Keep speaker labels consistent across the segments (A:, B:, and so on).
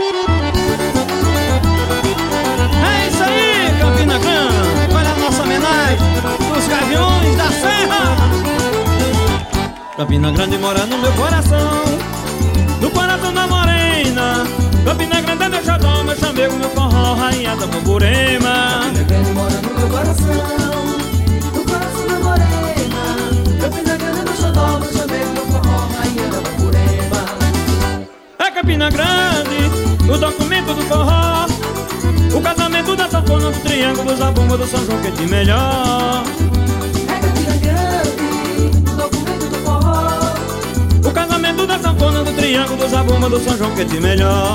A: É isso aí, Campina Grande. Olha a nossa homenagem dos Gaviões da Serra. Campina Grande mora no meu coração, no coração da morena. Campina Grande é meu xodó, meu chamego, meu forró, rainha da Borborema.
B: Campina Grande mora no meu coração, no coração da morena. Campina Grande é meu xodó, meu chamego, meu forró, rainha da Borborema.
A: É Campina Grande, o documento do forró, o casamento da sanfona, do triângulo, do zabumba, do São João, que de melhor.
B: É Campina Grande, o documento do forró,
A: O casamento da sanfona, do triângulo, do zabumba, do São João, que de melhor.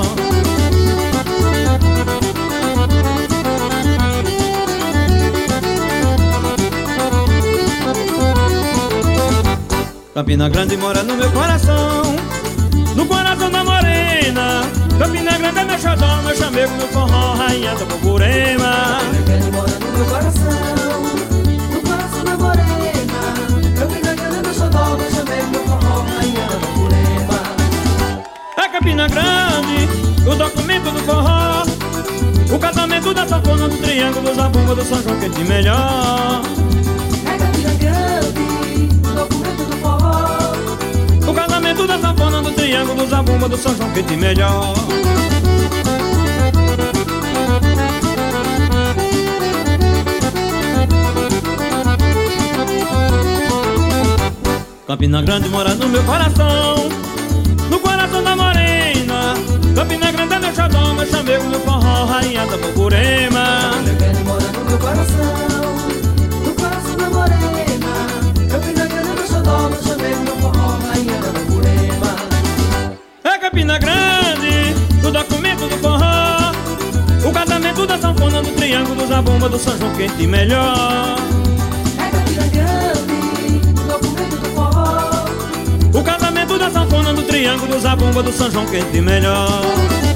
A: Campina Grande mora no meu coração, no coração da morena. Campina Grande é meu xodó, meu chamego, meu forró, rainha da Borborema.
B: Campina Grande mora no meu coração, no coração da morena. Campina Grande é meu xodó, meu chamego, meu forró, rainha da Borborema.
A: É Campina Grande, o documento do forró, o casamento da sanfona, do triângulo, do zabumba, do São João, que de melhor.
B: É Campina Grande, o documento do forró,
A: O casamento da sanfona, do triângulo, do zabumba, do São João, que de melhor. Campina Grande mora no meu coração, no coração da morena. Campina Grande é meu xodó, meu chamego, meu forró, rainha da Borborema.
B: Campina Grande mora no meu coração, no coração da morena. Campina Grande é meu xodó, meu chamego, meu forró, rainha da Borborema.
A: É Campina Grande, o documento do forró, o casamento da sanfona, do triângulo, do zabumba, do São João, que de melhor.
B: É Campina Grande, o documento do forró,
A: O casamento da sanfona, do triângulo, do zabumba, do São João, que de melhor.